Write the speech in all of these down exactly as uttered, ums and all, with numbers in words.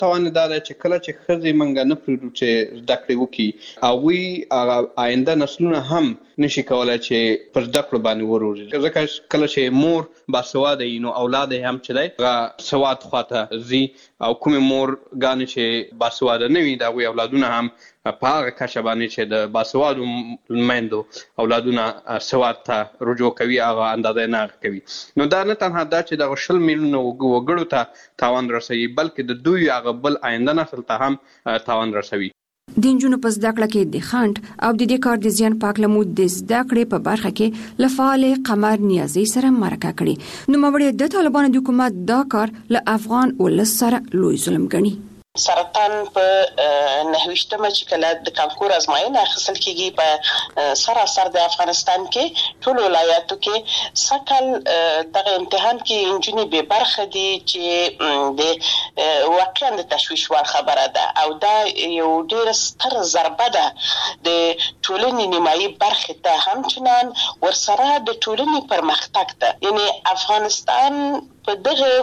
توان دا چې کله چې ښځې موږ نه پرېږدو چې زده کړې وکړي هغوی هغه آینده نسلونه هم نشي کولی چې پر زده کړو باندې وروزي، ځکه کله چې مور باسواده وي نو اولاد یې هم چې دی هغه سواد خواته ځي، او کومې مورګانې چې باسواده نه وي د هغوی اولادونه هم په هغه کچه باندې چې د باسوادو میندو اولادونه سواد ته رجوع کوي، هغه اندازه یې نه هغه کوي. نو دا نه تنها دا چې دغه شل میلیونه وګړو ته تاوان رسوي، بلکې د دوی هغه بل آینده نسل ته هم تاوان رسوي. د نجونو په زده کړه کې د خنډ او د دې کار د زیان په اړه مو د زده کړې په برخه کې له فعال قمر نیازي سره مرکه کړې. نوموړې د طالبانو د حکومت دا کار له افغان ولس سره لوی ظلم ګڼي. سرطان په نهویشتمه چې کله د کانکور ازموینه اخیستل کېږي په سراسر د افغانستان کې ټول ولایاتو کې سکل دغه امتحان کې نجونې بې برخه دي چې د واقعا د تشویش وړ خبره ده، او دا یو ډېره ستره ضربه ده د ټولنې نیمایي برخې ته، همچنان ورسره د ټولنې پرمختګ ته. یعنی افغانستان په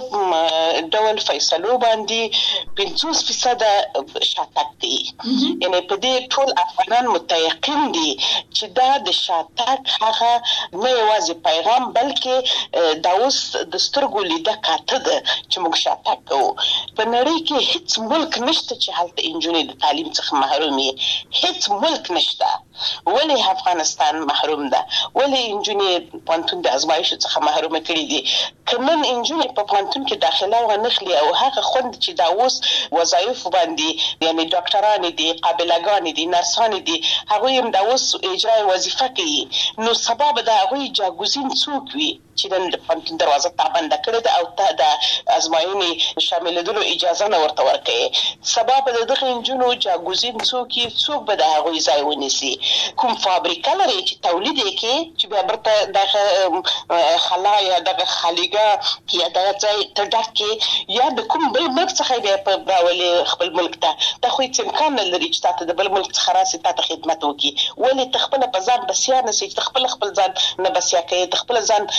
دغه ډول فیصلو باندې پنځوس فیصده شاتګ دی. یعنی په دې ټول افغانان متيقن دي چې دا د شاتګ هغه نه یوازې پیغام بلکې دا اوس د سترګو لیده کاته ده چې موږ شاتګ کوو. په نړۍ کې هیڅ ملک نشته چې هلته نجونې د تعلیم څخه محروم وي، هیڅ ملک نشته. ولې افغانستان محروم ده؟ ولې نجونې پوهنتون د ازمایښت څخه محروم کړي دي؟ که نن نجونې په پوهنتون کې داخله ونخلي او هغه خوند چې دا اوس وظایف باندې یعنی ډاکټران دي، قابلګان دي، نرسان دي، هغوی هم دا اوس اجرای وظیفه کوي، نو سبا به د هغوی جاګوزین څوک وي چې نن د پوهنتون دروازه تا بنده کړې ده او ته د ازموینې شاملېدلو اجازه نه ورته ورکوي؟ سبا به د دغه نجونو جاګوزین څوک وي؟ څوک به د هغوی ځای ونیسي؟ کوم فابریکه لري چې تولید یې کړي چې بیا بیرته دغه خلا یا دغه خالیګه یا دغه ځای ته ډک کړي، یا د کوم بل ملک څخه بیا په راولې خپل ملک ته؟ دا خو هېڅ امکان نه لري چې تا ته د بل ملک څخه راسي تا ته خدمت وکړي. ولې ته خپله په ځان بسیا نه سې چې ته خپله خپل ځان نه بسیا کوې، ته خپله ځان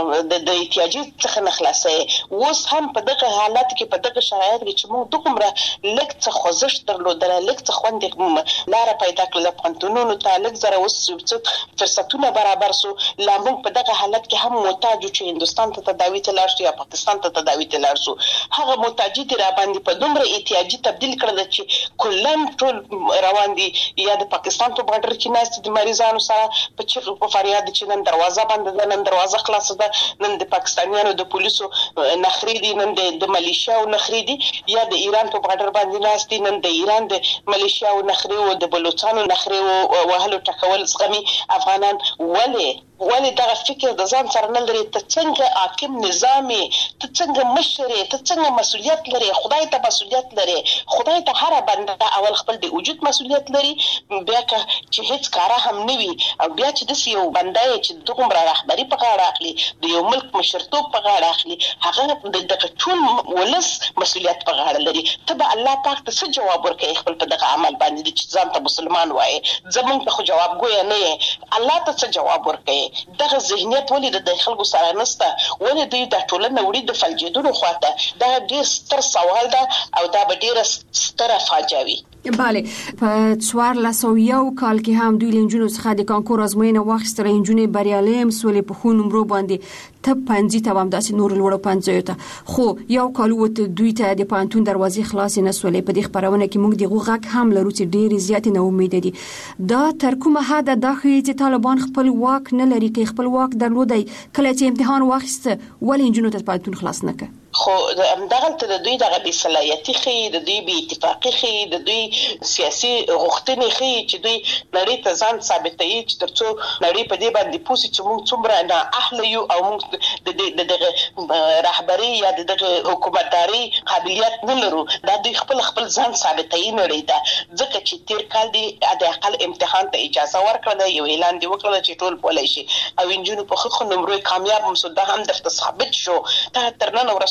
د د احتیاجي څخه نه خلاصوې؟ اوس هم په دغه حالت کې په دغه شرایط کې چې موږ دومره لږ څه خوځښت درلودلی، لږ څه خوند لاره پیدا کړله پوهنتونونو ته، لږ زره اوس څه فرصتونه برابر سو، لا موږ په دغه حالت کې هم محتاج یو چې هندوستان ته تداوي ته لاړ شو یا پاکستان ته تداوي ته لاړ شو. هغه محتاجي دې راباندې په دومره احتیاجي تبدیل کړله چې کلن ټول روان دي، یا د پاکستان په بارډر کې ناست دي مریضانو سره په چیغو په فریاد چې نن دروازه بنده ده، نن دروازه خلاصه ده، نن د پاکستانیانو د پولیسو نخرې دي، نن د ملیشیاو نخرې دي، یا د ایران په بارډر باندې ناست دي، نن د ایران د ملیشیاو نخرې او د بلوچستانو نخرې وهلو ټکول زغمي افغانان. ولې ولې دغه فکر د ځان سره نه لري؟ ته څنګه حاکم نظامي، ته څنګه مشر، ته څنګه مسؤلیت لري؟ خدای ته مسؤلیت لري، خدای ته هر بنده اول خپل د وجود مسؤلیت لري، بیا که چې هیڅ کاره هم نه وي، او بیا چې داسې یو بنده چې دغومره رهبري په غاړه اخلي، د یو ملک مشرتوب په غاړه اخلي، هغه د دغه ټول ولس مسؤلیت په غاړه لري. ته به الله پاک ته څه جواب ورکوې خپل په دغه عمل باندې چې ځان ته مسلمان وایې؟ زمونږ ته خو جوابګویه نه یې، الله ته څه جواب ورکوې؟ دغه ذهنیت ولې د خلکو سره نشته؟ ولې دوی دا ټولنه وړي د فلجېدلو خواته؟ دا ډېر ستر سوال ده او دا به ډېره ستره فاجعه وي. بله، په څوارلس سوه یو کال کې هم دوی له نجونو څخه د کانکور ازموینه واخیستله، نجونې بریالۍ هم سولې په ښو نمرو باندې ته پنځي ته هم داسې نورو لوړو پنځیو ته، خو یو کال ووته دوی ته د پوهنتون دروازې خلاصې نه سولې. په دې خپرونه کې موږ د هغو غږ هم لرو چې ډېرې زیاتې ناامیده دي. دا تر کومه حده دا ښیي چې طالبان خپل واک نه لري؟ که خپل واک درلودی کله چې امتحان واخیسته ولې نجونو ته پوهنتون خلاص نه کړه؟ خو همدغلته د دوی دغه بې صلاحیتي ښیي، د دوی بې اتفاقي ښیي، د دوی سیاسي غوښتنې ښیي چې دوی نړۍ ته ځان ثابتوي چې تر څو نړۍ په دې باندې پوه سي چې موږ څومره نااهله یو او موږ د دغه رهبري یا د دغه حکومتداري قابلیت نه لرو. دا دوی خپل خپل ځان ثابتوي نړۍ ته، ځکه چې تېر کال دی د اقل امتحان ته اجازه ورکړله، یو اعلان دې وکړله چې ټول بولی شي، او نجونو په ښه ښه نمرو کامیاب هم سو، دا هم درته ثابت شو. ته تر نن ورځ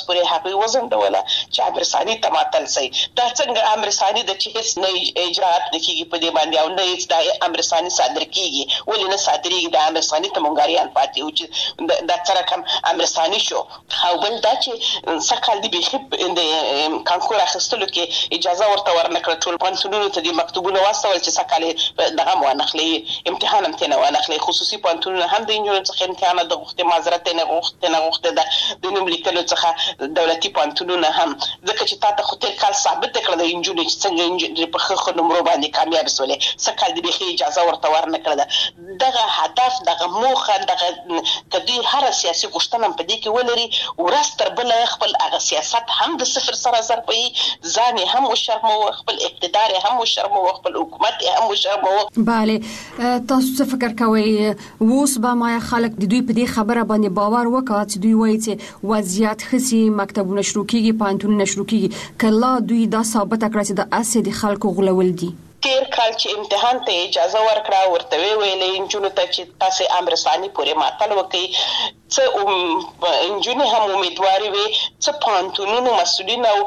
پورې هغه وزن ډوله چې امر ثاني تماتل سي دا څنګه امر ثاني د چې هیڅ نه اجرات نکېږي په دې باندې او نه هیڅ د امر ثاني صادر کیږي ولې نه صادرېږي د امر ثاني ته مونږاریان پاتې او چې دا سره کوم امر ثاني شو او بل دا چې سکهال دی به د کانکور اخیستلو کې اجازه ورته ورنکړه ټول پانتونونو ته د مکتوبونه واستول چې سکهال دغه وانخلي امتحان هم تنه وانخلي خصوصي پانتونونه هم د انجونر څخه امتحان د غوښتنې معذرت نه غوښتنه نه غوښته د نوم لیکلو څخه دولتي پانتونونه هم ځکه چې تاسو خو تیر کال ثابت کړل د انجونر چې څنګه انجونر په خخ نمبر باندې کامیاب سولې سکهال دی به اجازه ورته ورنکړه دغه هدف دغه موخه دغه کدي هر سیاسي غوښتنه په دې کې ولري ورستر بل خپل هغه سیاست هم د صفر سره ضربي ځان هم وشرمو خپل اقتدار هم وشرمو خپل حکومت هم وشرمو. bale تاسو څه فکر کوئ اوس به ما خلک د دوی په دې خبره باندې باور وکړي چې دوی وایي چې وضعیت خسي مکتبونه شروع کیږي پانتونونه شروع کیږي کله دوی دا ثابت کړی چې د اسې د خلکو غولول دي تیر کال چې امتحان ته اجازه ورکړه ورته ویلې انجونو ته چې تاسو امر ثاني پورې ماتل وکړي څه انجونی هم امیدواري وي څه پانتونونو مسؤلین او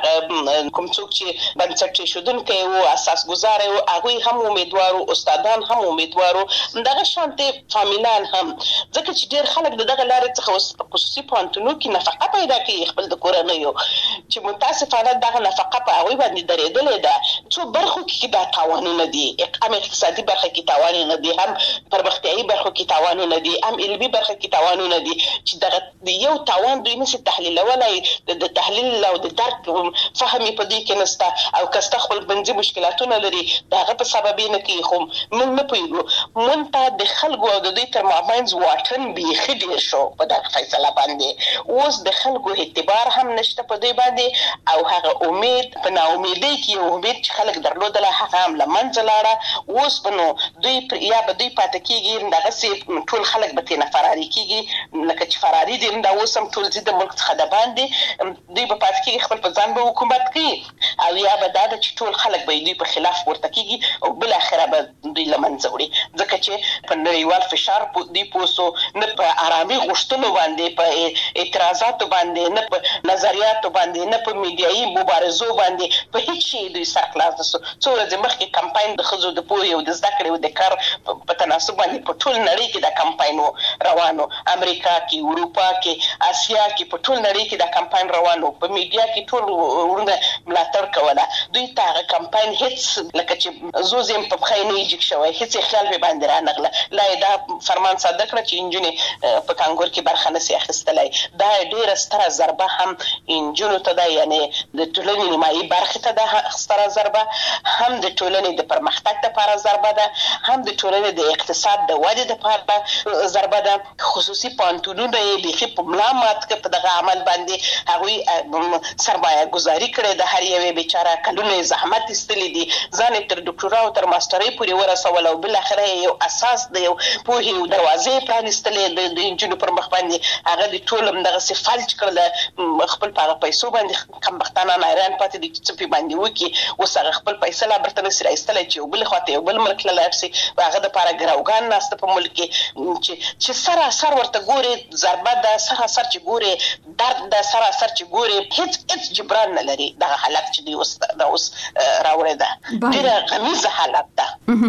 کوم څوک چې بنسټ شودونکي او اساس گزار او هغه هم امیدوارو استادان هم امیدوارو دغه شانتي فامیلان هم ځکه چې ډیر خلک دغه لارې څخه خصوصي پانتونو کې نفقه پیدا کوي خپل د کورنیو چې متاسفانه دغه نفقه په هغه باندې درېدلې ده څو برخو کې تاوانونه دي اقامه اقتصادي برخه کې تاوانونه دي هم پرمختیایي برخه کې تاوانونه دي هم علمي برخه کې تاوانونه دي چې دغه یو تاوان دوی نشي تحلیلولای د تحلیل او د درک فهمي په دې کې نسته او کسته خپل بنځي مشکلاتونه لري دغه په سبب نه کې خو موږ نه پوهیږو مونږ د خلکو او د دوی تر مابین واټن بيخي ډیر شو په دغه فیصله باندې اوس د خلکو اعتبار هم نشته په دې باندې او هغه امید په نا امیدۍ کې امید چې خلک درلودل هغه هم لمنځه لاړه اوس بنو دوی یا به دوی پاتې کېږي دغه سي ټول خلک به تنه فراري کېږي لکه چې فراري دي دا اوس هم ټول زیاده ملک څخه د باندې دوی به پاتې کېږي خپل په ځان به حکومت کوي او یا به دا چې ټول خلک به دوی په خلاف ورته کېږي او بل اخره به دوی لمنځه وړي ځکه چې په نړیوال فشار دوی پوسو نه په آرامي غوښتنو باندې په اعتراضاتو باندې نه په نظریاتو باندې نه په میډیایي مبارزو باندې په هیڅ شي دوی سرخلاص نشو څو ورځې مخکې کمپاین د خزو د پوهې او د زده کړې او د کار په تناسب باندې په ټول نړۍ کې د کمپاینو روانو امریکا کې اروپا کې اسیا کې په ټول نړۍ کې د کمپاین روانو په میډیا کې ټول ورونه ملاتړ کوله دوی ته کمپاین هیڅ لکه چې زوزم په خاینه یې شوی هیڅ خیال به باندې را نغله لا دا فرمان صادق کړ چې انجونی په کانګور کې برخه نسی اخیستلای دا ډیره ستره ضربه هم انجونو ته ده یعنی د ټولنې نیمایي برخه ته ده ستره ضربه هم د ټولنې د پرمختګ لپاره ضربه ده هم د ټولنې د اقتصاد د ودې لپاره ضربه ده خصوصي پانتونونه یې بيخي په ملا مات کې په دغه عمل باندې هغوی سرمایه گذاري کړې د هر یوې بیچاره کلونه زحمت استلې دي ځان تر ډاکټورا او تر ماسترۍ پورې ورسول او بل اخره یو اساس د یو پوهې او دروازې پرانستلې د انجونو پر مخ باندې هغه د ټولم دغه څه فلج کړل خپل په پیسو باندې کم بختانه نایران پاتې دي چې په باندې وکي اوس هغه خپل پیسې لا برته نسي راستلای چې بل خواته یو بل ملک لا لارسي هغه د لپاره ګراوګان ناست په ملک کې چې سره سر ورته ګوري ضربه ده سره سر چې ګوري درد ده سره سر چې ګوري هیڅ هیڅ جبران نه لري دغه حالت چې دی اوس دا اوس راوړی ده ډیره غمیزه حالت ده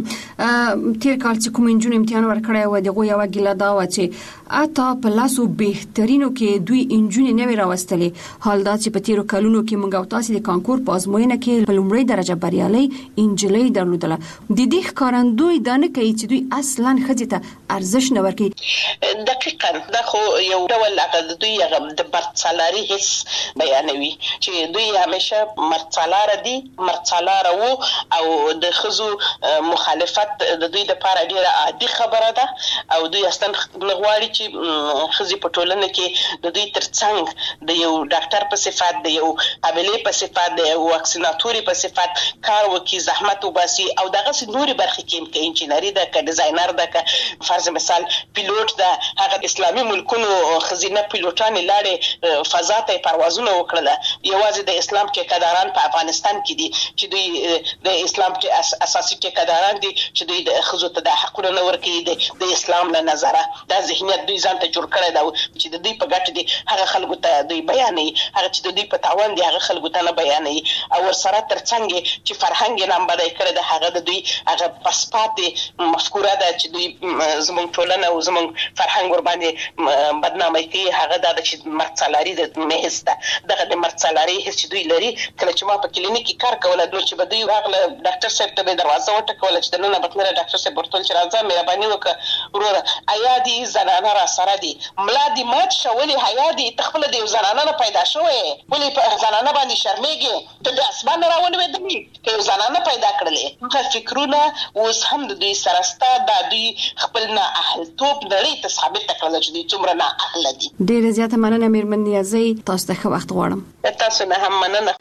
تیر کال چې کوم انجون امتحان ورکړی و دغه یو ګیله دا و چې اته په لاسو بهترینو کې دوی انجون نه وی راوستلې حال دا چې په تیرو کلونو کې موږ او تاسو د کانکور په ازموینه کې په لومړی درجه بریالي انجلۍ درلودله د دې ښکارندوی دا نه کوي چې دوی اصلا خځې ته ارزښت نه ورکوي دقیقاً دا خو یو ډول هغه دوی هغه د مرڅالاري حس بیانوي چې دوی همیشه مرڅالار دي مرڅالار وو او د خزو مخالفت د دوی د لپاره ډیره عادي خبره ده او دوی اصلا غواړي چې خزي په ټولنه کې د دوی ترڅنګ د یو ډاکټر په صفات د یو قابلې په صفات د یو واکسیناتوري په صفات کار وکي زحمت وباسي او دغه نوري برخې کې کې انجینری ده ک ډیزاینر ده ک فرض مثال پیلوټ ده هغه اسلامي ملکونو خزینه پیلوټان لاړې فضا ته پروازونه وکړل یوازې د اسلام ټیکداران په افغانستان کې دي چې دوی د اسلام ټی اساسي ټیکداران دي چې دوی د خزو ته د حقوقو نه ورکړي د اسلام له نظره دا ذهنیت دوی ځان ته جوړ کړی دا چې د دوی په ګټه دي هغه خلکو ته دوی بیانوي، هغه چې د دوی په تاوان دي هغه خلکو ته نه بیانوي، او ورسره ترڅنګ چې فرهنګ یې نامبدی کړی د هغه د دوی هغه پسپاتې مفکوره ده چې دوی زموږ ټولنه او زموږ فرهنګ ورباندې بدنامي کوي، هغه دا ده چې مرڅلاري د محض ده. دغه د مرڅلاري حس چې دوی لري، کله چې ما په کلینیک کې کار کوله نو چې به دوی راغله ډاکټر صاحب ته به دروازه وټکوله چې دننه به تلله، ډاکټر صاحب ورته ویل چې راځه مهرباني وکړه وروره ایا دي زنانه را سره دي، ملا دي مات شه، ولې حیا دي ته خپله د یو زنانه نه پیدا شوې، ولې په زنانه باندې شرمېږې، ته د اسمان نه راولوېدلې که یو زنانه پیدا کړلې. هغه فکرونه اوس هم د دوی سره سته، دا دوی خپل نه اهلتوب نړۍ ته ثابته کړله چې دوی څومره نه اهله دي. ډېره زیاته مننه مېرمن نیازۍ، تاسو ته ښه وخت غواړم. تاسو نه هم مننه.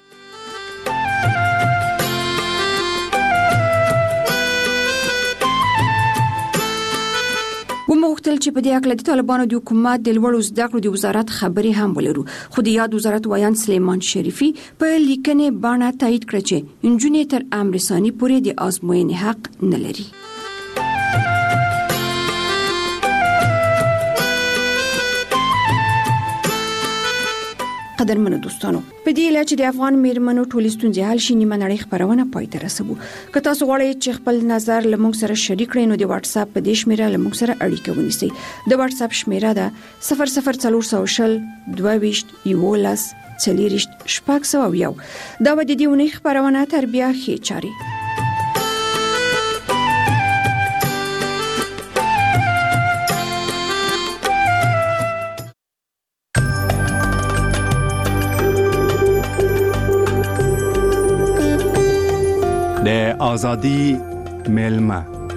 وموغتل چې په دې اړه د طالبانو د حکومت د لوړو زده کړو د وزارت خبري هم ولرو، خو د یاد وزارت وایان سلیمان شریفي په لیکنې باندې تایید کړ چې انجونې تر امر ثاني پورې د آزموینې حق نه لري. قدرمنو دوستانو، په دې لاره چې د افغان میرمنو ټولې ستونزې حل شي نیمه نړۍ خبرونه پای ته رسوو. که تاسو غواړئ چې خپل نظر له موږ سره شریک کړئ نو د واتس اپ په دې شمیره له موږ سره اړیکه ونیسئ. د واتس اپ شمیره ده صفر صفر څلور سوه شل دوه ویشت یولس څلوېښت شپږ سوه یو. دا به د دې اونۍ خبرونه تر بیا ښې چاري. د آزادی میلمه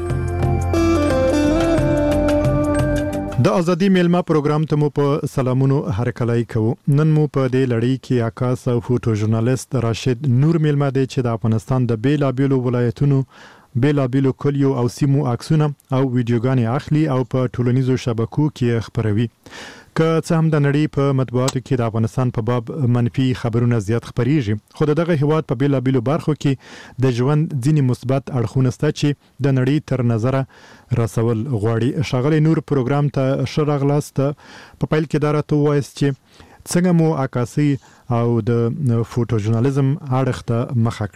د ازادي میلمه پروګرام ته مو په سلامونو هرکلای کوو. نن مو په دې لړۍ کې عکاس او فوټو ژورنالیست راشد نور میلمه دی چې د افغانستان د بیلابیلو ولایتونو بیلابیلو کلیو او سیمو عکسونه او ویډیوګانې اخلي او په ټولنیزو شبکو کې خپروي. که څه هم د نړۍ په مطبوعاتو کې د افغانستان په باب منفي خبرونه زیات خپریږي، خو دغه هیواد په بیلابیلو برخو کې د ژوند ځینې مثبت اړخونه شته چې د نړۍ تر نظره رسول غواړي. ښاغلی نور پروګرام ته ښه راغلاست. په پیل کې دا راته ووایاست چې څنګه مو عکاسي او د فوټو ژورنالیزم اړخ ته مخه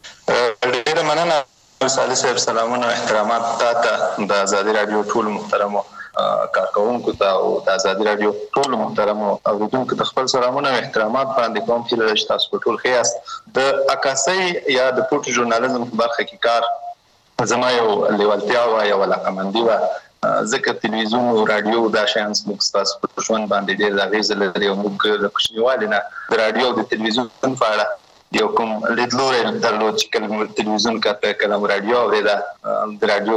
کړه. ډیره مننه صالح صاحب، سلامونه او احترامات تاسو د آزادي رادیو ټول محترمو کارکونکو ته او د آزادي رادیو ټول محترمو اوریدونکو ته خپل سلامونه او احترامات باندې کوم چې تاسو ټول ښه یاست. د عکاسۍ یا د فوټو ژورنالیزم په برخه کې کار زما یو لیوالتیا وه، یوه علاقمندي وه، ځکه تلویزیون او رادیو دا شیان زموږ ستاسو په ژوند باندې ډېر اغېزه لري او موږ د کوچنیوالي نه د رادیو او د تلویزیون په اړه یو کوم لیدلوری درلود چې کله مو تلویزیون کاته کله مو رادیو اورېده، د رادیو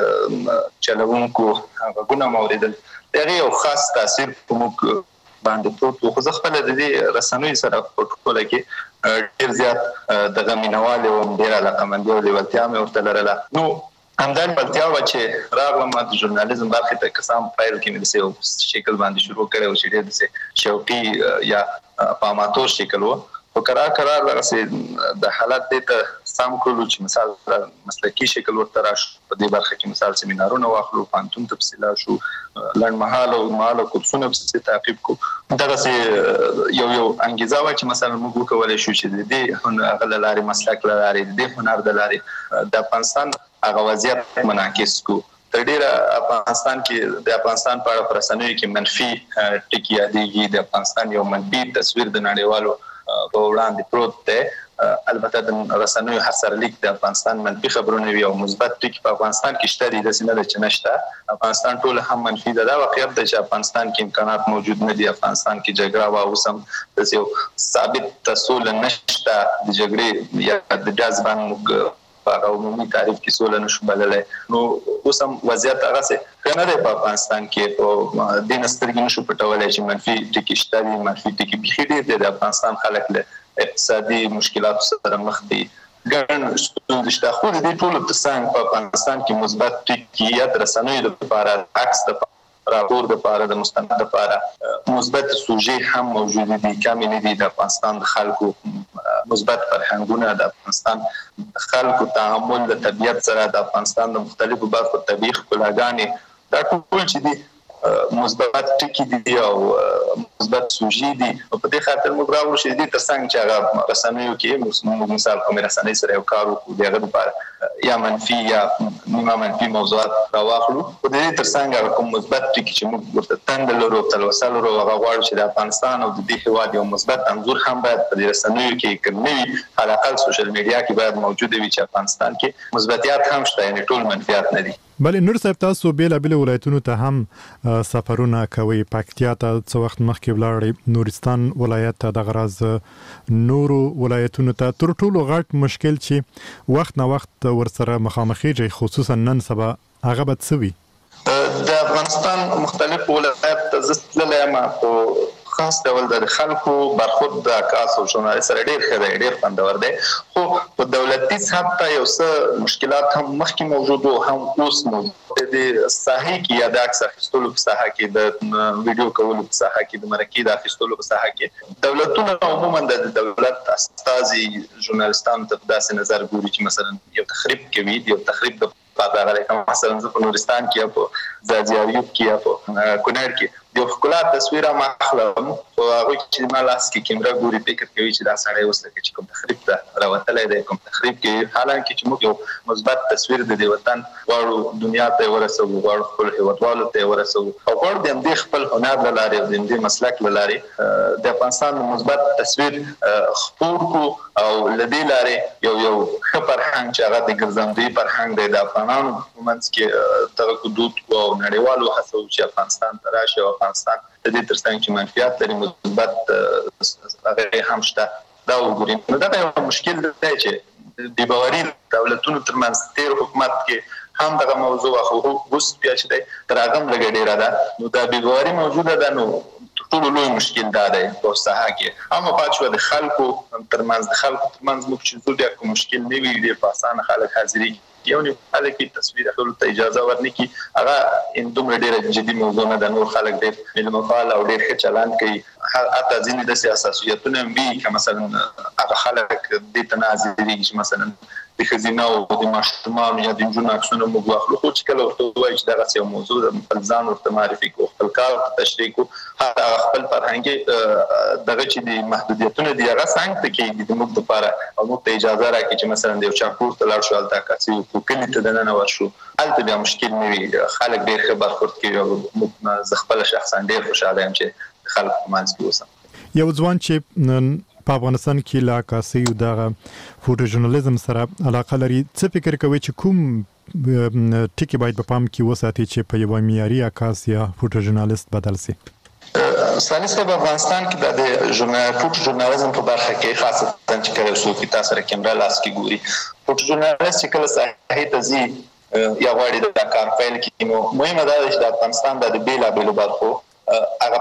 د چلوونکو غږونه مو اورېدل، د هغې یو خاص تاثیر په موږ باندې پروت و. خو زه خپله د دې رسنیو سره په ټوله کې ډېر زیات دغه مینهوال وم، ډېر علاقمندي او لیوالتیا مې ورته لرله. نو همدا لیوالتیا وه چې راغلم د ژورنالیزم برخې ته، که څه هم پیل کې مې داسې یو شکل باندې شروع کړی و چې ډېر داسې شوقي یا په اماتور شکل و. خو کرار کرار دغسې د حالت دې ته سم کړلو چې مثال مسلکي شکل ورته راشو. په دې برخه کې مثال سیمینارونه واخلو، پوهنتون ته پسې لاړ شو، لنډمهاله او اوږدمهاله کورسونه پسې تعقیب کړو. دغسې یو یو انګیزه وه چې مثلا موږ وکولی شو چې د دې هغه له لارې مسلک له لارې د دې هنر د لارې د افغانستان هغه وضعیت منعکس کړو. تر ډېره افغانستان کې د افغانستان په اړه په رسنیو کې منفي ټکي یادېږي، د افغانستان یو منفي تصویر د نړیوالو په وړاندې پروت دی. البته د رسنیو هر سرلیک د افغانستان منفي خبرونه وي او مثبت ټکي په افغانستان کې شته دي، داسې نه ده چې نشته. افغانستان ټول هم منفي ده. دا واقعیت ده چې افغانستان کې امکانات موجود نه دي، افغانستان کې جګړه وه، اوس هم داسې یو ثابت سوله نشته. د جګړې یا د جذب موږ په هغه عمومي تعریف کې سوله نشو بللی. نو اوس هم وضعیت هغسې ښه نه دی په افغانستان کې. په دې نه سترګې نشو پټولی چې منفي ټکي شته دي، منفي ټکي بیخي ډېر دی. د افغانستان خلک له اقتصادي مشکلاتو سره مخ دي، ګڼ ستونزې شته. خو د دې ټولو تر څنګ په افغانستان کې مثبت ټکي یا د رسنیو دپاره، عکس دپاره، راپور دپاره، د مستند دپاره مثبت سوژې هم موجود دي، کمې نه دي. د افغانستان د خلکو مثبت فرهنګونه، د افغانستان د خلکو تعامل د طبیعت سره، د افغانستان د مختلفو برخو طبیعي ښکلاګانې، دا ټول چې دي مثبت ټکی دي او مثبت سوژي دي په دې خاطر موږ راوړو چې دې ترڅنګ چې هغه رسنیو کې موږ مثال کوم رسنۍ سره یو کار وکړو دغه لپاره یا منفي یا نیمه منفي موضوعات راواخلو په دې ترڅنګ هغه کوم مثبت ټکی چې موږ ورته تند لرو تلوسل لرو هغه غواړو چې د افغانستان او د دې هېواد یو مثبت انځور هم باید په دې رسنیو کې کوموي حلقه سوشل میډیا کې باید موجود وي چې افغانستان کې مثبتيات هم شته یعنی ټول منفیات نه دي. بلې نور صاحب تاسو بیل بیل ولایتونو ته هم سفرونه کوي پکتیا ته څو وخت مخکې ولاړې نورستان ولایت ته د غراز نورو ولایتونو ته تر ټولو غټ مشکل چې وخت نه وخت ورسره مخامخېږي خصوصا نن سبا هغه به څه وي؟ د افغانستان مختلف ولایت ته زستللی ما په خاص ډول د خلکو برخورد د عکاس او ژورنالیست سره ډېر ښه دی ډېر خوندور دی خو په دولتي سطح ته یو څه مشکلات هم مخکې موجود او هم اوس موجود دي ساحې کې یا د عکس اخیستلو په ساحه کې د ویډیو کولو په ساحه کې د مرکې د اخیستلو په ساحه کې دولتونه عموما د دولت استازي ژورنالیستانو ته داسې نظر ګوري چې مثلا یو تخریب کوي یو تخریب د پاتاغله کوم مثلا په نورستان کې یا په زاجیاریوب کې یا په کونړ کې یو ښکلا تصویر ما اخلم او هغه چې ما لاس کې کیمرا ګوري فکر کوي چې دا سړی اوس لکه چې کوم تخریب ته راوتلی دی کوم تخریب کې حالانکه چې موږ یو مثبت تصویر د دې وطن غواړو دنیا ته ورسوو غواړو خپل هیوادوالو ته ورسوو او غواړو د دې خپل هنر له لارې او د دې مسلک له لارې د افغانستان مثبت تصویر خپور کو او له دې لارې یو یو ښه فرهنګ چې هغه د ګرځندوی فرهنګ دی د افغانانو منځ کې دغه حدود او نړیوالو هڅو چې افغانستان ته راشي افغانستان د دې ترڅنګ چې منفیات لري مثبت هغه هم شته دا وګورئ نو دا یو مشکل دی چې د باوري دولتونو ترمنځ تیر حکومت کې هم دغه موضوع خو اوس بیا چې دی تر هغه هم لږ ډېره ده نو دا بې باوري موجوده ده نو ټول لوی مشکل دا دی په ساحه کې اما پاتې د خلکو ترمنځ د خلکو ترمنځ موږ چې زو بیا کوم مشکل نه وي ډېر په اسانه خلک حاضري یو نه هغه کې تصویر اخلو ته اجازه ورنکي هغه ان دومره ډېر جدي موضوع نه د نور خلک ډېر علم فعال او ډېر ښه چلند کوي حتی ځینې د سیاستونه وي که مثلا هغه خلک دې ته نه حاضرېږي چې مثلا د ښځینه او د ماشومانو یا د نجونو عکسونه موږ واخلو خو چې کله ورته ووایي چې دغسې یو موضوع د خپل ځان ورته معرفي کړو خپل کار ورته تشریح کړو حتی خپل فرهنګي دغه چې د محدودیتونه دي هغه څنګ ته کېږي د موږ دپاره او موږ ته اجازه راکړي چې مثلا د یو چا کور ته لاړ شو هلته عکاسي وکړو کلي ته دننه ورشو هلته بیا مشکل نه وي خلک ډېر ښه برخورد کوي او موږ زه خپله شخصا ډېر خوشحاله یم چې د خلکو په منځ کې اوسم یو ځوان چې په افغانستان کې لا عکاسي او دغه فوټو ژورنالیزم سره علاقه لري څه فکر کوي چې کوم ټکی باید په پام کې وساتي چې په یو معیاري عکاس یا فوټو ژورنالیست بدل شي؟ سالي صاحب افغانستان کې د ژورنال فوټو ژورنالیزم په برخه کې خاصه چې کله څوک تاسو سره کیمرا لاس کې ګوري فوټو ژورنالیست چې کله ساحې ته ځي یا غواړي د کار پیل کړي نو مهمه ده چې د افغانستان د بیلابېلو برخو هغه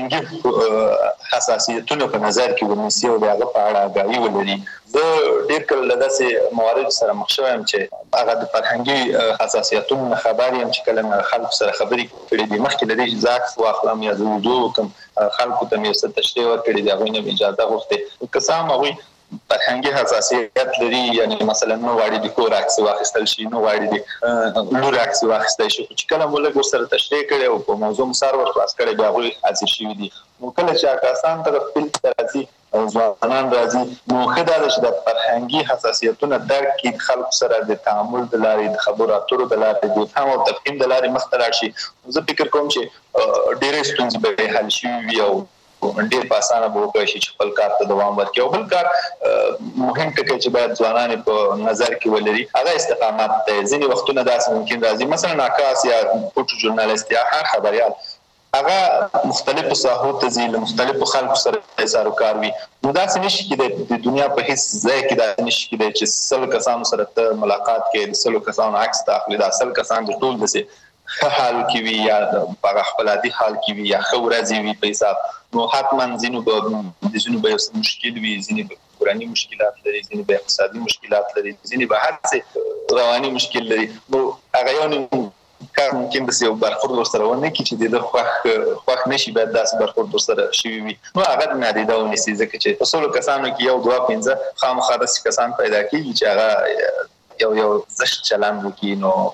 فرهنګي حساسیتونه په نظر کې ونیسي او هغه په اړه آګاهي ولري زه ډېر کله له داسې موارد سره مخ شوی یم چې هغه د فرهنګي حساسیتونو نه خبر یم چې کله مې خلکو سره خبرې کړې دي مخکې له دې چې زه عکس واخلم یا زه ویډیو وکړم خلکو ته مې یو څه تشریح ورکړې دي هغوی نه مې اجازه غوښتې که څه هم هغوی فرهنګي حساسیت لري یعنی مثلا نو غواړي د کور عکس واخیستل شي نو غواړي د لور عکس واخیستل شي چې کله موږ له سره تشریح کړي او په موضوع مسار ور خلاص کړي بیا غوي حاضر شي دي نو کله چې عکاسان ته خپل راځي او ځوانان راځي نو خدای دې د فرهنګي حساسیتونو درک کې خلکو سره د تعامل د لارې د خبرو اترو د لارې د فهم او تفهیم د لارې مخ ته لاړ شي زه فکر کوم چې ډېرې ستونزې به حل شي او ډېر په اسانه به وکړی شي چې خپل کار ته دوام ورکړي او بل کار مهم ټکی چې باید ځوانان په نظر کې ولري هغه استقامت دی ځینې وختونه داسې ممکن راځي مثلا عکاس یا فوټو ژورنالیست یا هر خبریال هغه مختلفو ساحو ته ځي له مختلفو خلکو سره سر و کار وي نو داسې نشي کېدی د دنیا په هېڅ ځای کې داسې نشي کېدی چې سل کسانو سره ته ملاقات کوې د سلو کسانو عکس ته اخلي دا سل کسان د ټول داسې ښه حال کې وي یا په خپل عادي حال کې وي یا ښه ورځې وي په حساب نو حتما ځینو به د ځینو به یو مشکل وي ځینې به کورني مشکلات لري ځینې به اقتصادي مشکلات لري ځینې به هر څه رواني مشکل لري نو هغه یو کار ممکن داسې یو برخورد ورسره ونه کړي چې د ده خوښ خوښ نه شي باید داسې برخورد ورسره شوي وي نو هغه نادیده ونیسي ځکه چې په سلو کسانو کې یو دوه پنځه خامخا داسې کسان پیدا کېږي چې هغه یو یو زشت چلند وکړي نو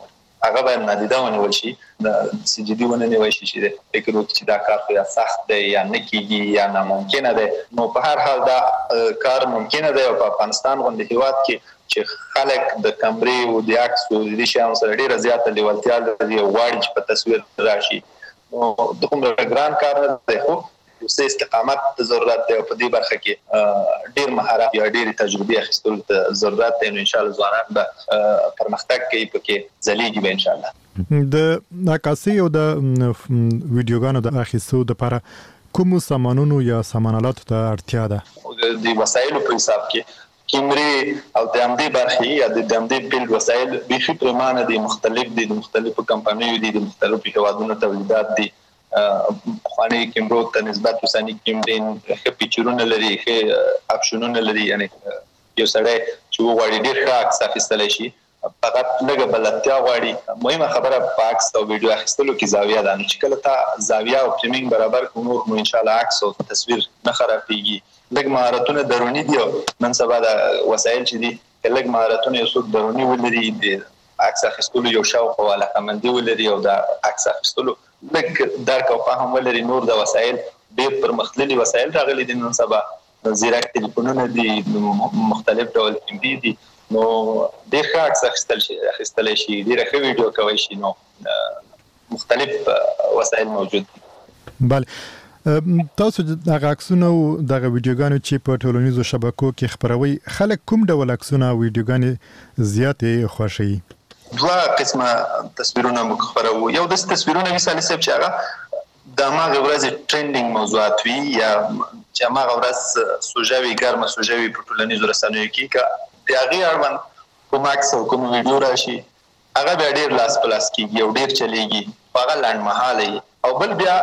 هغه باید نادیده ونیول شي د سجدي ونیول شي چې فکر وکړي چې دا کار خو یا سخت دی یا نه کیږي یا ناممکنه دی. نو په هر حال دا کار ممکنه دی او په افغانستان غوندې هیواد کې چې خلک د کمرې او د عکس او د شیانو سره ډیره زیاته لیوالتیا لري او غواړي چې په تصویر راشي. نو د کوم ګران کار نه دی خو څه استقامت ته ضرورت دی او په دې برخه کې ډیر مهارت یا ډیر تجربه اخیستل ته ضرورت دی. ان شاء الله ځوانان به پرمختګ کوي پکې ځلیږي به ان شاء الله. د عکاسي او د ویډیوګانو د اخیستو لپاره کوم سامانونو یا سامانالاتو ته اړتیا ده؟ د وسایلو په حساب کې کیمرې او د امدي برخې یا د امدي بل وسایل به خې پرمانه دي مختلف دي د مختلفو کمپنیو دي د مختلفو هیوادونو تولیدات دي. خواني کیمرو ته نسبت وسانی کیمرین ښه پیچرونه لري ښه اپشنونه لري یعنی یو سړی چې وغواړي ډېر ښه عکس اخیستلی شي فقط لږه بلدتیا غواړي. مهمه خبره په عکس او ویډیو اخیستلو کې زاویه ده. نو چې کله تا زاویه او فرېمینګ برابر کړو نور نو ان شاء الله عکس او تصویر نه خرابېږي. لږ مهارتونه دروني دي او نن سبا د وسایل چې دي لږ مهارتونه یو څوک دروني ولري د عکس اخیستلو یو شوق او علاقمندي ولري او د عکس اخیستلو لږ درک او فهم ولري. نور د وسایل ډېر پرمختللي وسایل راغلي دي نن سبا زیرک ټلیفونونه دي مختلف ډول کیمرې دي نو ډېر ښه عکس اخیستل شي اخیستلی شي ډېره ښه ویډیو کولی شي. نو مختلف وسایل موجود دي. بله تاسو دغه عکسونه او دغه ویډیوګانې چې په ټولنیزو شبکو کې خپروي خلک کوم ډول عکسونه او ویډیوګانې زیاتې خوښوي؟ دوه قسمه تصویرونه موږ خپروو. یو داسې تصویرونه وي سالي صاحب چې هغه د هماغې ورځې ټرینډینګ موضوعات وي یا چې هماغه ورځ سوژه وي ګرمه سوژه وي په ټولنیزو رسنیو کې که د هغې اړوند کوم عکس او کوم ویډیو راشي هغه بیا ډېر لاس په لاس کېږي او ډېر چلیږي خو هغه لنډمهاله وي او بل بیا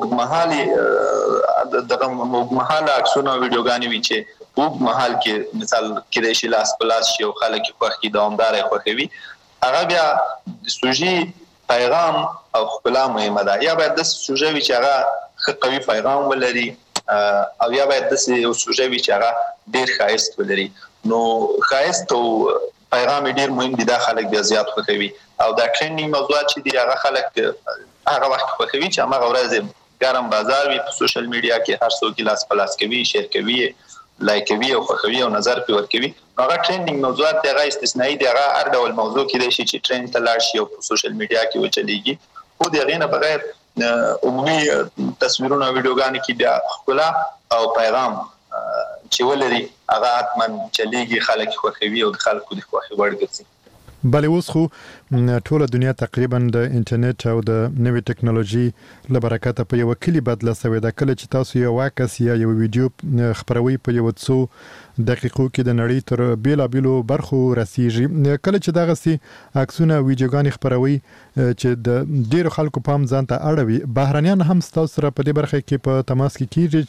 اوږدمهالې دغه اوږدمهاله عکسونه او ویډیوګانې وي چې اوږد مهال کې مثال کېدای شي لاس په لاس شي او خلک یې خوښ کړي دوامداره یې خوښوي. هغه بیا د سوژې پیغام او ښکلا مهمه ده. یا باید داسې سوژه وي چې هغه ښه قوي پیغام ولري او یا باید داسې یو سوژه وي چې هغه ډېر ښایست ولري. نو ښایست او پیغام ډېر مهم دي دا خلک بیا زیات خوښوي او دا ټرینډینګ موضوعات چې دي هغه خلک هغه وخت خوښوي چې هماغه ورځ ګرم بازار وي په سوشل میډیا کې هر څوک لاس په لاس کوي شیر کوي لایک کوي او خوښوي او نظر پرې ورکوي. هغه ټرینډینګ موضوعات دی هغه استثنایی دی هغه هر ډول موضوع کېدای شي چې ټرینډ ته لاړ شي او په سوشل میډیا کې وچلیږي. خو د هغې نه بغیر عمومي تصویرونه او ویډیوګانې کې بیا ښکلا او پیغام چې ولري هغه حتما چلیږي خلک خوښوي او د خلکو د خوښې وړ ګرځي. بله اوس خو ټوله دنیا تقریبا د انټرنیټ او د نوې ټکنالوژي له برکته په یو کلی بدله شوې ده. کله چې تاسو یو عکس یا یو ویډیو خپروي په یو څو دقیقو کې د نړۍ تر بیلابیلو برخو رسیږي. کله چې دغسې عکسونه ویډیوګانې خپروي چې د ډیرو خلکو پام ځان ته اړوي بهرنیان هم ستاسو سره په دې برخه کې په تماس کې کیږي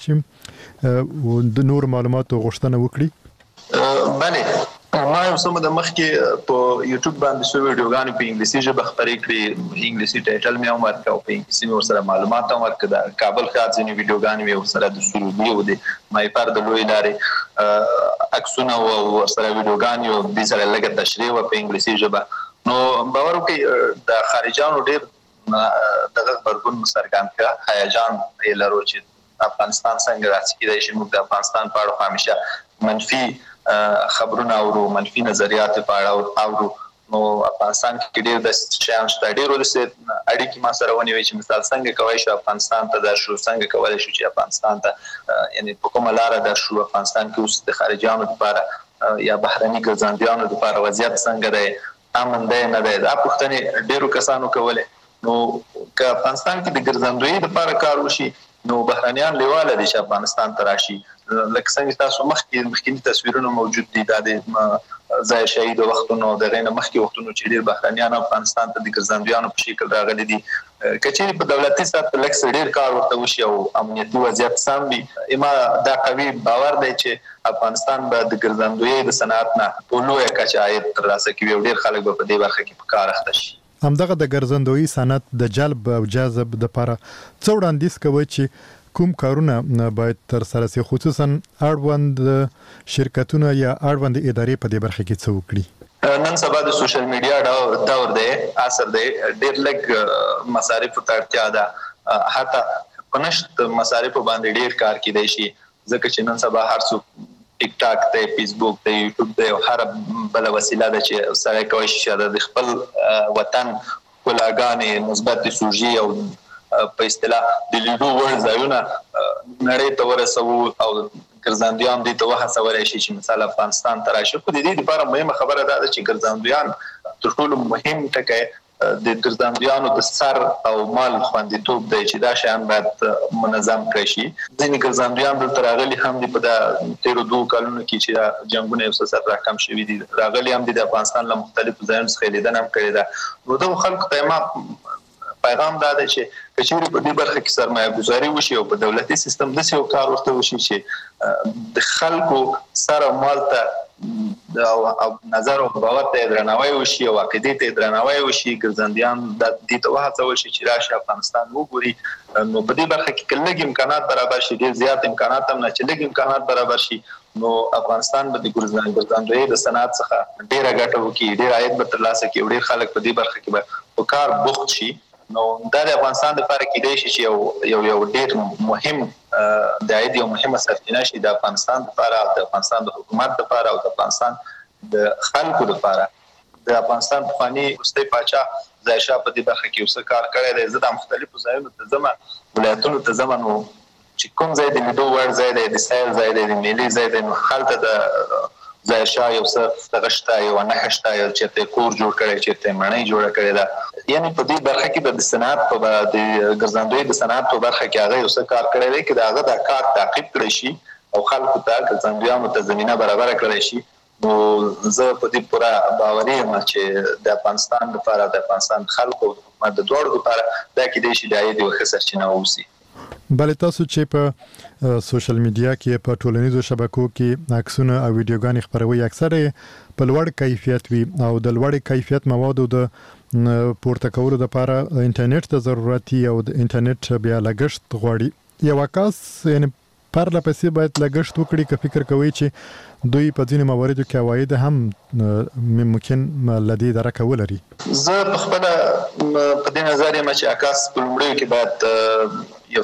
چې د نور معلوماتو غوښتنه وکړي؟ بله ما یو څه د مخکې په یوټیوب باندې څو ویډیوګانې په انګلیسي ژبه خپرې کړې انګلیسي ټایټل مې هم ورکړ او په انګلیسي مې ورسره معلومات هم ورکړه. د کابل ښار ځینې ویډیوګانې مې ورسره د سروبي او د مایپر د لویې لارې عکسونه او ورسره ویډیوګانې او دې سره لږه تشریح وه په انګلیسي ژبه. نو باور وکړئ د خارجیانو ډېر دغه غبرګون څرګند کړه هیجان یې لرو چې افغانستان څنګه راسي کېدای شي موږ د افغانستان په اړه همیشه منفي خبرونه اورو منفي نظریات په اړه اورو. نو افغانستان کې ډېر د شیان شته ډېر ولسې اړیکې ما سره ونیوي چې مثال څنګه کولی شو افغانستان ته درشو څنګه کولی شو چې افغانستان ته یعنی په کومه لاره درشو افغانستان کې اوس د خارجیانو لپاره یا بهرني ګرځندویانو لپاره وضعیت څنګه دی امن دی نه دی دا پوښتنې ډېرو کسانو کولې. نو که افغانستان کې د ګرځندویي لپاره کار وشي نو بهرنیان لیواله دي چې افغانستان ته راشي. لکه څنګه تاسو مخکې مخکینی تصویرونه موجود دي دا د ځای شهید وختونو د غیر مخکې وختونو چې ډېر بهرنیان افغانستان ته د ګرځندویانو په شکل راغلي دي. که چېرې په دولتي سطح لږ څه ډېر کار ورته وشي او امنیتي وضعیت سم وي ما دا قوي باور دی چې افغانستان به د ګرځندویۍ د صنعت نه په لویه کچه عاید ترلاسه کوي او ډېر خلک به په دې برخه کې په کار اخته شي. همدغه د ګرځندویي صنعت د جلب او جذب لپاره څه وړاندیز کوي چې کوم کارونه باید تر سره شي خصوصا اړوند شرکتونه یا اړوند ادارې په دې برخه کې څه وکړي؟ نن سبا د سوشل میډیا دور دی، عصر دی، ډېر لږ مصارف ته اړتیا ده، حتی پنشت مصارف باندې ډېر کار کیدای شي، ځکه چې نن سبا هر څوک ټیک ټاک دی، فیسبوک دی، یوټیوب دی، هر بل وسیله ده چې سړی کولی شي د خپل وطن ښکلاګانې، مثبت سوژې او په اصطلاح د لیدو وړ ځایونه نړۍ ته ورسوو او ګرځندویان دې ته وهڅولی شي چې مثال افغانستان ته راشي. خو د دې لپاره مهمه خبره دا ده چې ګرځندویان تر ټولو مهم ټکی د ګرځندویانو د سر او مال خوندیتوب دی چې دا شیان باید منظم کړی شي. ځینې ګرځندویان دلته راغلي هم دي په د تېرو دوو کلونو کې چې جنګونه یو څه سر راکم شوي دي، راغلي هم دي د افغانستان له مختلفو ځایونو څخه لیدنه هم کړې ده. نو دغو خلکو ته ما پیغام دا دی چې که چېرې په دې برخه کې سرمایه ګذاري وشي او په دولتي سیستم داسې یو کار ورته وشي چې د خلکو سر او مال ته او نظر او باور ته درناوی وشي او عقیدې ته درناوی وشي، ګرځندیان دې ته وهڅول شي چې راشي افغانستان وګوري. نو په دې برخه کې که لږ امکانات برابر شي، ډېر زیات امکانات هم نه، چې لږ امکانات برابر شي، نو افغانستان به د ګرځندویۍ د صنعت څخه ډېره ګټه وکړي، ډېر عاید به ترلاسه کړي او ډېر خلک په دې برخه کې به په کار بوخت شي. نو دا د افغانستان لپاره کېدای شي چې یو یو یو ډېر مهم د عاید یو مهمه سرچینه شي د افغانستان لپاره، د افغانستان د حکومت لپاره او د افغانستان د خلکو لپاره. د افغانستان پخواني وروستی پاچا ظاهرشاه په دې برخه کې یو څه کار کړی دی. زه د مختلفو ځایونو ته ځم، ولایتونو ته ځم، نو چې کوم ځای د لیدو وړ ځای دی، د سیل ځای دی، د میلې ځای دی، نو هلته د ظاهرشاه یو څه دغه شته، یو نښه شته، یو چېرته کور جوړ کړی، چېرته ماڼۍ جوړه کړې ده. یعنې په دې برخه کې د صنعت په د ګرځندویۍ د صنعت په برخه کې هغه یو څه کار کړی دی چې د هغه دا کار تعقیب کړی شي او خلکو ته، ګرځندویانو ته زمینه برابره کړی شي. نو زه په دې پوره باوري یم چې د افغانستان لپاره، د افغانستان خلکو او د حکومت د دواړو لپاره دا کېدای شي د عاید یوه ښه سرچینه واوسي. بلې تاسو چې په سوشل میډیا کې په ټولنیزو شبکو کې عکسونه او ویډیوګانې خپروي، اکثره په لوړ کیفیت وي او د لوړ کیفیت موادو د پورته کولو لپاره انټرنیټ ته ضرورت او د انټرنیټ بیا لګښت غواړي. یو کس یعنی پرله پسې باید لګښت وکړي که فکر کوي چې دوی په ځینې مواردو کې عواید هم ممکن لدی درکه ولري. زه په خپل په دې نظر یم چې اکاس په لومړیو کې باید یو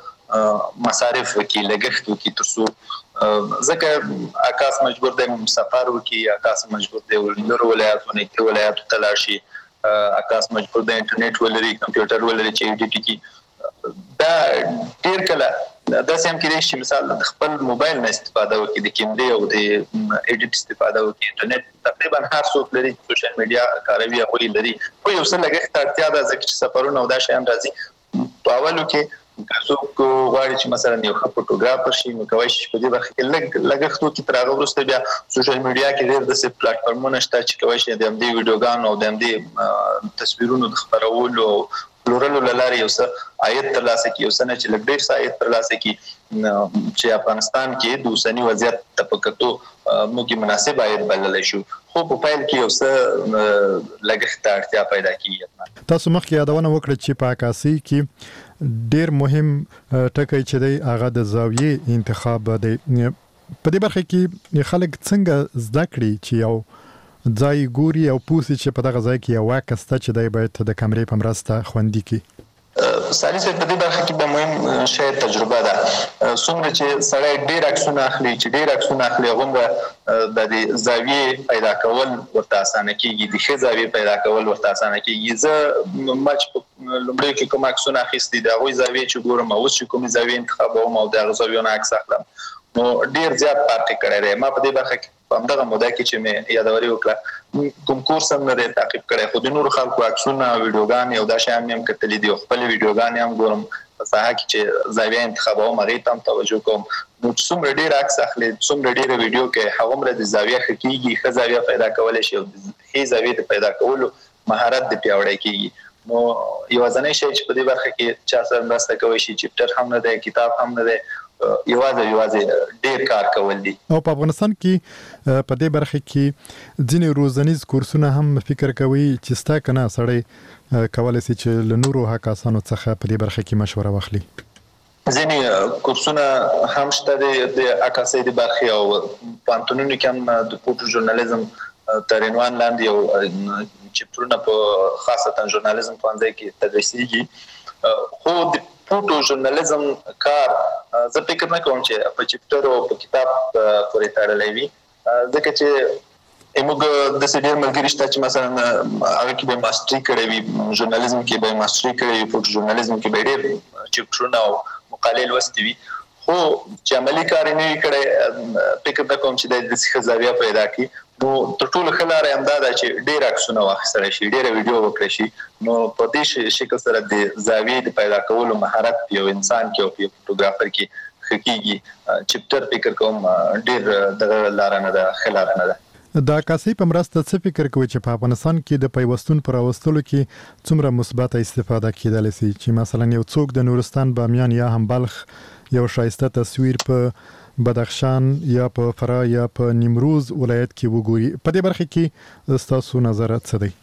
څه مصارف وکړي، لګښت وکړي، ترڅو ځکه اکاس مجبور دی سفر وکړي، اکاس مجبور دی نورو ولایاتو نږدې ولایاتو ته لاړ شي، اکاس مجبور دی انټرنیټ ولري، کمپیوټر ولري چې ایډیټ کړي. دا ډېر کله داسې هم کېدای شي چې مثال د خپل موبایل نه استفاده وکړي، د کیمرې او د ایډیټ استفاده وکړي. انټرنیټ تقریبا هر څوک لري، سوشل میډیا کاروي، هغوی لري، خو یو څه لګښت ته اړتیا ده ځکه چې سفرونه او دا شیان راځي. په اولو کې که څوک غواړي چې مثلا یو ښه فوټوګرافر شي، نو کولی شي په دې برخه کې لږ لګښت وکړي. تر هغه وروسته بیا سوشل میډیا کې ډېر داسې پلاټفارمونه شته چې کولی شي د همدې ویډیوګانو او د همدې تصویرونو د خپرولو او پلورلو له لارې یو څه عاید ترلاسه کړي، یو څه نه چې لږ ډېر څه عاید ترلاسه کړي چې افغانستان کې د اوسني وضعیت ته په کتو موږ مناسب عاید بللی شو. خو په پیل کې یو څه لګښت ته اړتیا پیدا کېږي. تاسو مخکې یادونه وکړه چې په عکاسۍ کې ډېر مهم ټکی چې دی هغه د زاویې انتخاب دی. په دې برخه کې خلک څنګه زده کړي چې یو ځای ګوري او پوسي چې په دغه ځای کې یو عکس ته چې دی باید د کیمرې په مرسته خوندي کړي؟ سالي صاحب په دې برخه کې د مهم شی تجربه ده. څومره چې سړی ډېر عکسونه اخلي، چې ډېر عکسونه اخلي، هغومره د زاویې پیدا کول ورته اسانه کېږي، د ښې زاویې پیدا کول ورته اسانه کېږي. زه ما چې په لومړیو کې کوم عکسونه اخیستي، د هغوی زاویې چې ګورم، اوس چې کومې زاویې انتخابوم او د هغه زاویو نه عکس اخلم، نو ډېر زیات فرق یې کړی دی. ما په دې برخه کې په همدغه موده کې چې مې یادوري وکړه کوم کورس هم نه دی تعقیب کړی، خو د نورو خلکو عکسونه، ویډیوګانې او دا شیان مې هم کتلي دي او خپلې ویډیوګانې هم ګورم په ساحه کې چې زاویه انتخابوم، هغې ته هم توجه کوم. نو چې څومره ډېر عکس اخلي، څومره ډېره ویډیو کوي، هغومره د زاویه ښه کېږي، ښه زاویه پیدا کولی شي او د ښې زاویې د پیدا کولو مهارت دې پیاوړی کېږي. نو یوازینی شی چې په دې برخه کې چا سره مرسته کولی شي، چپټر هم نه دی، کتاب هم نه دی، یوازې یوازې ډېر کار کول دي. او په افغانستان کې په دې برخه کې ځینې روزنیز کورسونه هم فکر کوي چې ستا که نه سړی کولی شي چې له نورو هکاسانو څخه په دې برخه کې مشوره واخلي. ځینې کورسونه هم شته د عکاسۍ د برخې او پوهنتونونو کې هم د فوټو ژورنالیزم تر عنوان لاندې یو چپټرونه په خاصتا ژورنالیزم پوهنځي کې تدریسیږي خو د فوټو ژورنالیزم کار زه فکر نه کوم چې په چپټر او په کتاب پورې تړلی وي ځکه چې موږ د سړي ملګری شته چې مثلا هغه کې به ماستري کړی وي ژورنالیزم کې به ماستري کړی وي فوټو ژورنالیزم کې به ډېر چپټرونه او مقالې لوستې وي خو چې عملي کار یې نه وي کړی فکر نه کوم چې د دې څخه زاویه پیدا کړي نو تر ټولو ښه لاره یې همدا ده چې ډېر عکسونه واخیستلی شي ډېره ویډیو وکړی شي نو په دې شکل سره د زاویې د پیدا کولو مهارت په یو انسان کې او په یو فوټوګرافر کې ښه کېږي چپټر فکر کوم ډېر دغه لاره نه ده ښه لاره نه ده د عکاسۍ په مرسته څه فکر کوي چې په افغانستان کې د پیوستون پر راوستلو کې څومره مثبته استفاده کېدلی شي چې مثلا یو څوک د نورستان بامیان یا هم بلخ یو ښایسته تصویر په بدخشان یا په فراه یا په نیمروز ولایت کې وګوري په دې برخه کې ستاسو نظر څه دی؟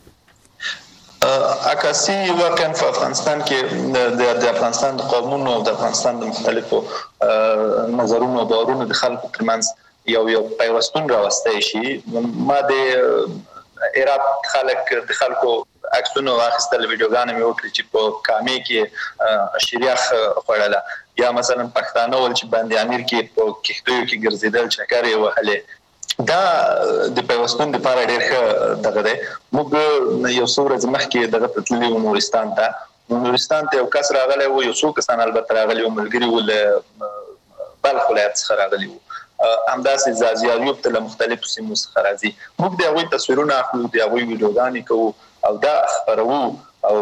عکاسي واقعا په افغانستان کې د افغانستان د قومونو او د افغانستان د مختلفو نظرونو او باورونو د خلکو ترمنځ یو یو پیوستون راوستی شي ما د عراق خلک د خلکو عکسونه واخیستل ویډیوګانې مې وکړې چې په کامې کې شریخ خوړله یا مثلا پښتانه ول چې باندې امیر کې په کښتیو کې ګرځېدل چکر یې وهلې دا د پیوستون لپاره ډېر ښه دغه دی موږ یو څو ورځې مخکې دغه ته تللي وو نورستان ته نورستان ته یو کس راغلی و یو څو کسان البته راغلي وو ملګري وو له بلخ ولایت څخه راغلي وو همداسې زازي ایوب ته له مختلفو سیمو څخه راځي موږ د هغوی تصویرونه اخلو د هغوی ویډیوګانې کوو او دا خپروو او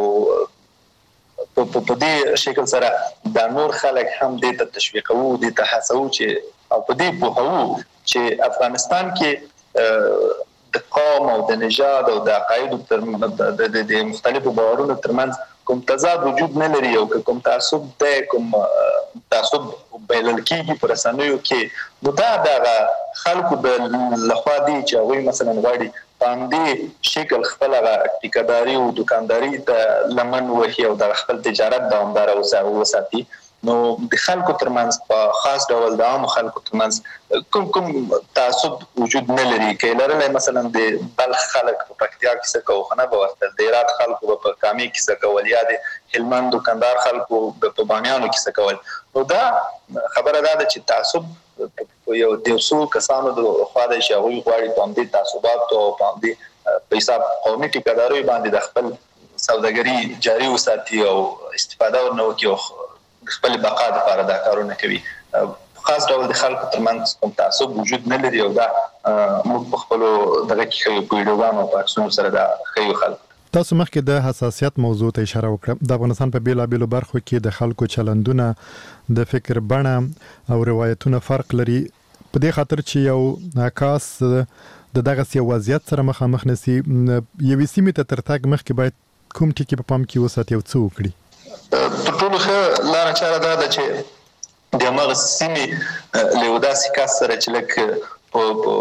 په دې شکل سره دا نور خلک هم دې ته تشویقوو دې ته هڅوو چې او په دې پوهوو چې افغانستان کې د قوم او د نژاد او د عقایدو د مختلفو باورونو ترمنځ کوم تضاد وجود نه لري او کوم تعصب دی کوم تعصب بلل کېږي په رسنیو کې نو دا دغه خلکو د لخوا دي چې هغوی مثلا غواړي په همدې شکل خپل هغه ټیکهداري او دوکانداري ته لمن وهي او د خپل تجارت دوامداره وساتي نو د خلکو ترمنځ په خاص ډول د عامو خلکو ترمنځ کوم کوم تعصب وجود نه لري که لرلی مثلا د بلخ خلک په پکتیا کې څه کوو خو نه به ورتل د هرات خلکو به په کامې کې څه کول یا د هلمند و کندهار خلکو به په بامیانو کې څه کول نو دا خبره دا ده چې تعصب یو د یو څو کسانو د خوا دی چې هغوی غواړي په همدې تعصباتو او په همدې په حساب قومي ټیکهداریو باندې د خپل سوداګري جاري وساتي او استفاده ورنه وکړي او خپل بقا لپاره دا کارونه کوي خاص ډول د خلکو ترمنځ کوم تعصب وجود نه لري او دا موږ په خپلو دغه کې ښیو په ویډیوګانو او په عکسونو سره دا ښیو خلکو تاسو مخکې د حساسیت موضوع ته اشاره وکړه د افغانستان په بیلابیلو برخو کې د خلکو چلندونه د فکر بڼه او روایتونه فرق لري په دې خاطر چې یو عکاس د دغه سی وضعیت سره مخامخ نسی یوې سیمې ته تر تګ مخکې باید کوم ټکي په پام کې وساتي او څه وکړي تر ټولو ښه لاره چاره دا ده چې د هماغه سیمې له یو داسې کس سره چې لږ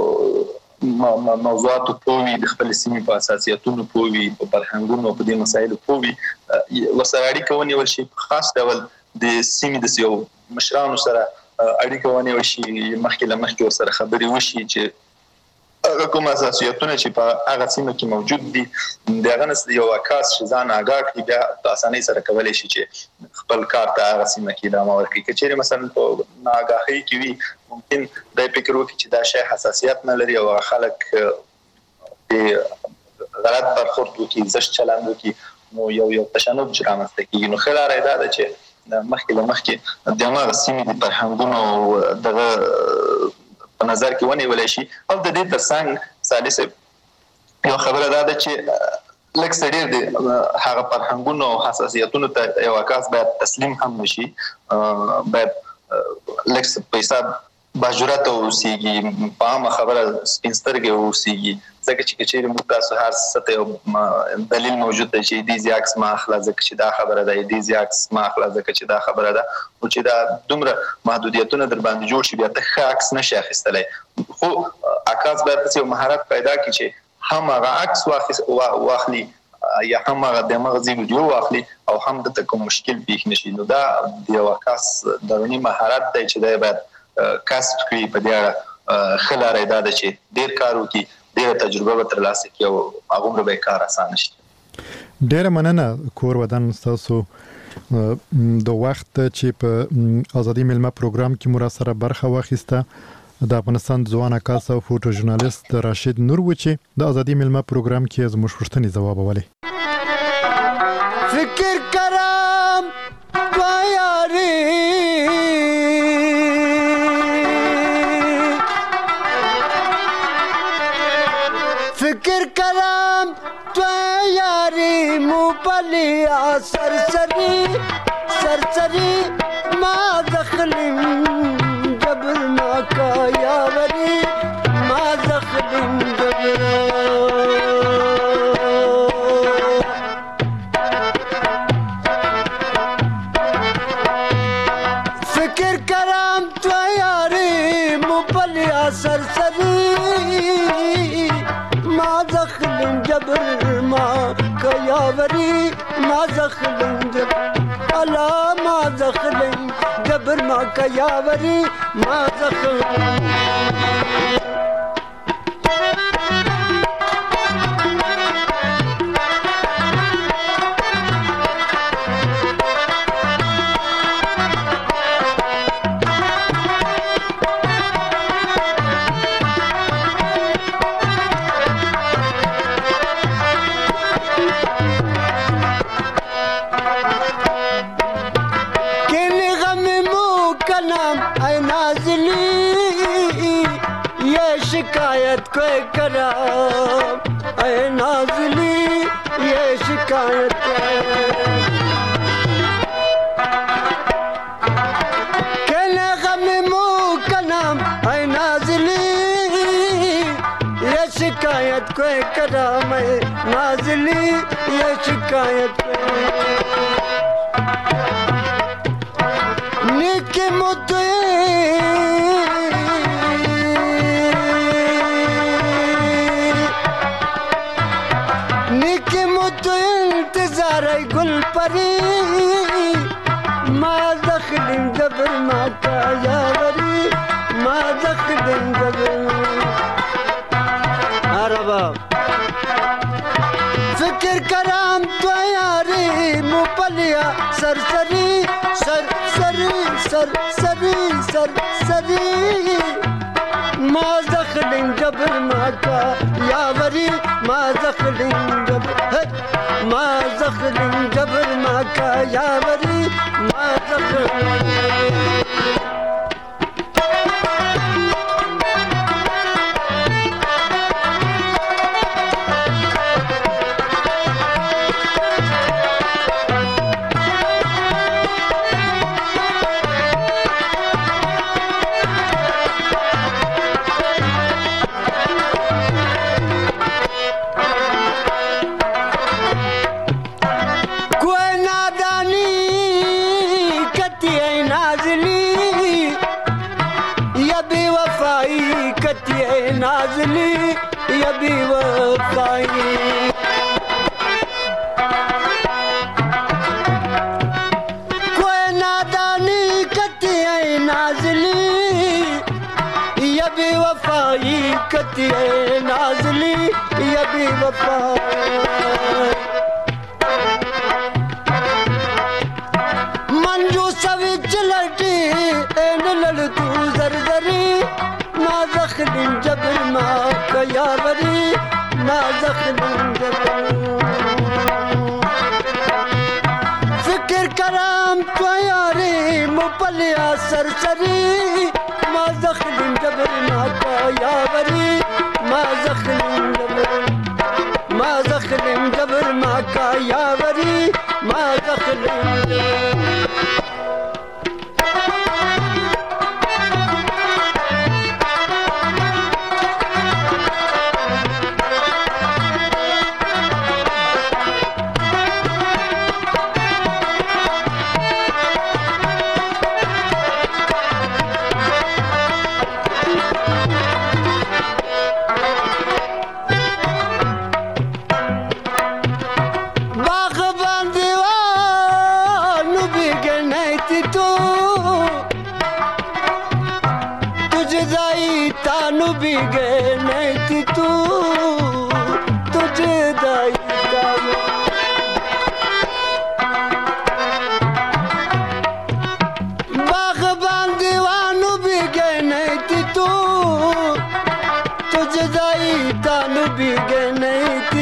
په موضوعاتو پوه وي د خپلې سیمې په اساسیتونو پوه وي په فرهنګونو په دې مسایلو پوه وي ورسره اړیکه ونیول شي په خاص ډول د سیمې د یو مشرانو سره اړیکه ونیول شي مخکې له مخکې ورسره خبرې وشي چې هغه کوم اساسیتونه چې په هغه سیمه کې موجود دي د هغه نه یو عکاس چې ځان آګاه کړي بیا په اسانۍ سره کولی شي چې خپل کار ته هغه سیمه کې ادامه ورکړي که چیرې مثلا په ناآګاهۍ کې وي ممکن دا فکر وکړي چې دا شی حساسیت نه لري او هغه خلک غلط برخورد وکړي زشت چلند وکړي نو یو یو تشنج رامنځته کېږي نو ښه لاره یې دا ده چې مخکې له مخکې د هماغه سیمې د فرهنګونو او دغه په نظر کې ونیولی شي او د دې ترڅنګ ثالث یو خبره دا ده چې لږ څه ډېر د هغه فرهنګونو او حساسیتونو ته یو عکاس باید تسلیم هم نشي باید لږ څه په حساب باجرته اوسېږي په عامه خبره سپین سترګې اوسېږي ځکه چې که چیرې موږ تاسو هر څه ته یو دلیل موجود دی چې دې زی عکس مه اخله ځکه چې دا خبره ده دې زی عکس مه اخله ځکه چې دا خبره ده نو چې دا دومره محدودیتونه در باندې جوړ شي بیا ته ښه عکس نشي اخیستلی خو عکاس باید داسې یو مهارت پیدا کړي چې هم هغه عکس واخلي یا هم هغه د همغه ځای ویډیو واخلي او هم دته کوم مشکل پیښ نشي نو دا د یو عکاس دروني مهارت دی چې دی باید کسب کړي په دې اړه ښه لاره یې دا ده چې ډېر کار وکړي ډېره تجربه به ترلاسه کړي او هغومره به یې کار اسانه شي. ډېره مننه کور ودان ستاسو د وخت چې په ازادي میلمه پروګرام کې مو سره برخه واخیسته. د افغانستان ځوان عکاس او فوټو ژورنالیست راشد نور و چې د ازادي میلمه پروګرام کې زموږ پوښتنې ځواب ولې فکر کرام یاري فکر کرام یاري مو پلیا سرسری سرسری ما دخلم جبر ما کا یاوری ما دخلم جبر فکر کرام تو یاری مو پلیا سرسری ما دخلم جبر ما کا یاوری ما دخلم جبر الا ما دخلم جبر ما کا یاوری ما دخلم शिकायत कोई करा ऐ नाज़ली ये शिकायत कहने गम मुँह का नाम ऐ नाज़ली ये शिकायत कोई करा मैं नाज़ली ये शिकायत निके मुद्दे गुल परी माँ दखलिम जबर माँ का यावरी माँ दखलिम जबर अरबा फिक्र कराम तो यारी मुपलिया सरसरी सरसरी सरसरी सरसरी माँ दखलिम जबर माँ का यावरी माँ दखलिम जबर ما زخل جبر ما کا یاوری ما زخل नाज़ली या भी वफ़ाई कोई नादानी कती है नाज़ली या भी वफ़ाई कती है नाज़ली या भी वफ़ाई मंजू सभी चलती एन लड़तू जरजरी ما زخل جبر ما کا یاوری ما زخل جبر فکر کرام تو یاری مپلیا سرسری ما زخل جبر ما کا یاوری ما زخل جبر ما زخل جبر ما کا یاوری ما زخل جبر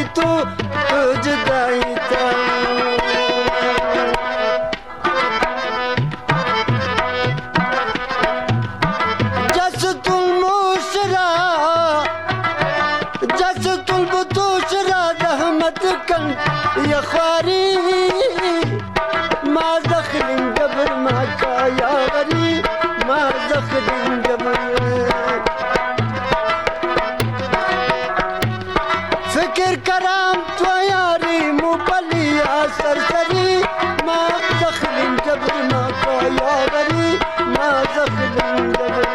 تو جدائی تا جست المشرا جست البطوشرا دهمت کن یا خواری ما دخلن جبر ما کایا غری ما دخلن جبر فکر کرام تو یاری مبلیا سرسری ما دخلن جبر ما کایا غری ما دخلن جبر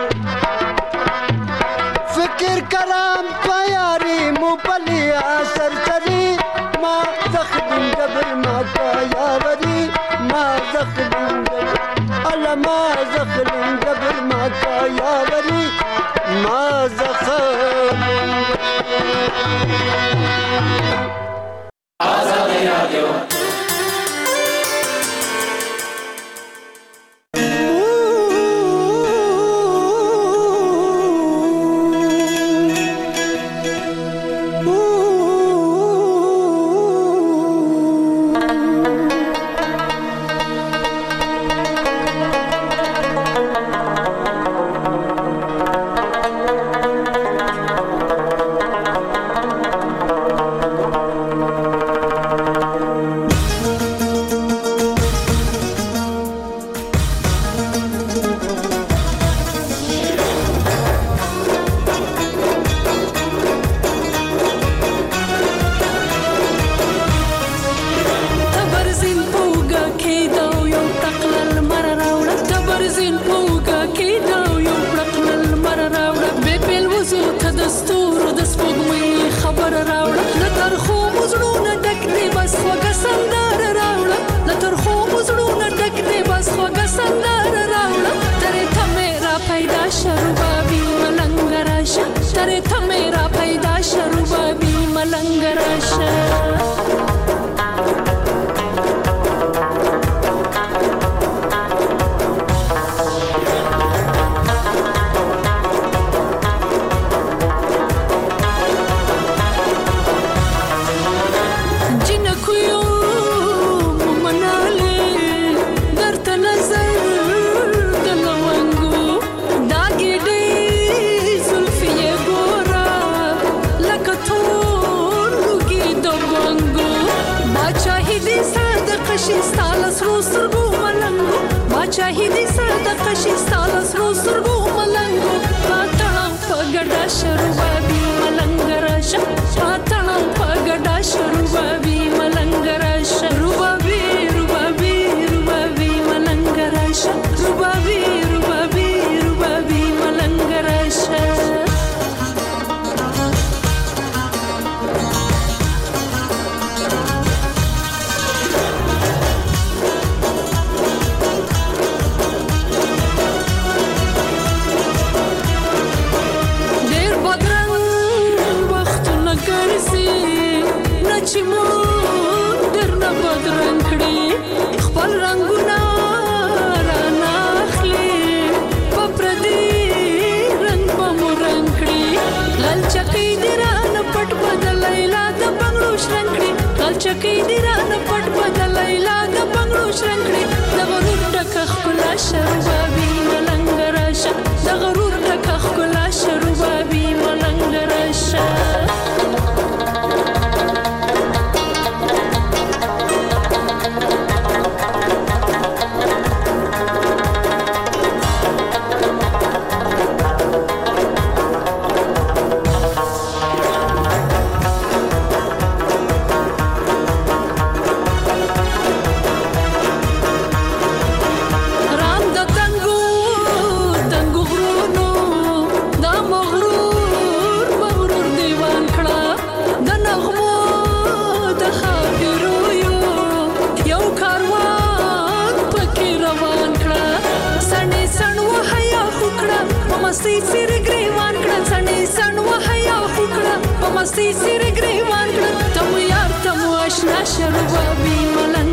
فکر کرام تو یاری مبلیا سرسری ما دخلن جبر ما کایا غری ما دخلن جبر الا ما دخلن جبر ما کایا غری ما دخلن آزادی رادیو چکی دی رانه پټ بدلای لا د بنگړو شرنګړي د غرور ټکه خلا شربابي ملنګ راشه د غرور ټکه خلا شربابي ملنګ راشه मस्ती सिर ग्रीवान कड़ा सने सनवा हया फुकड़ा मस्ती सिर ग्रीवान कड़ा तुम यार तुम आशना शरबाबी मला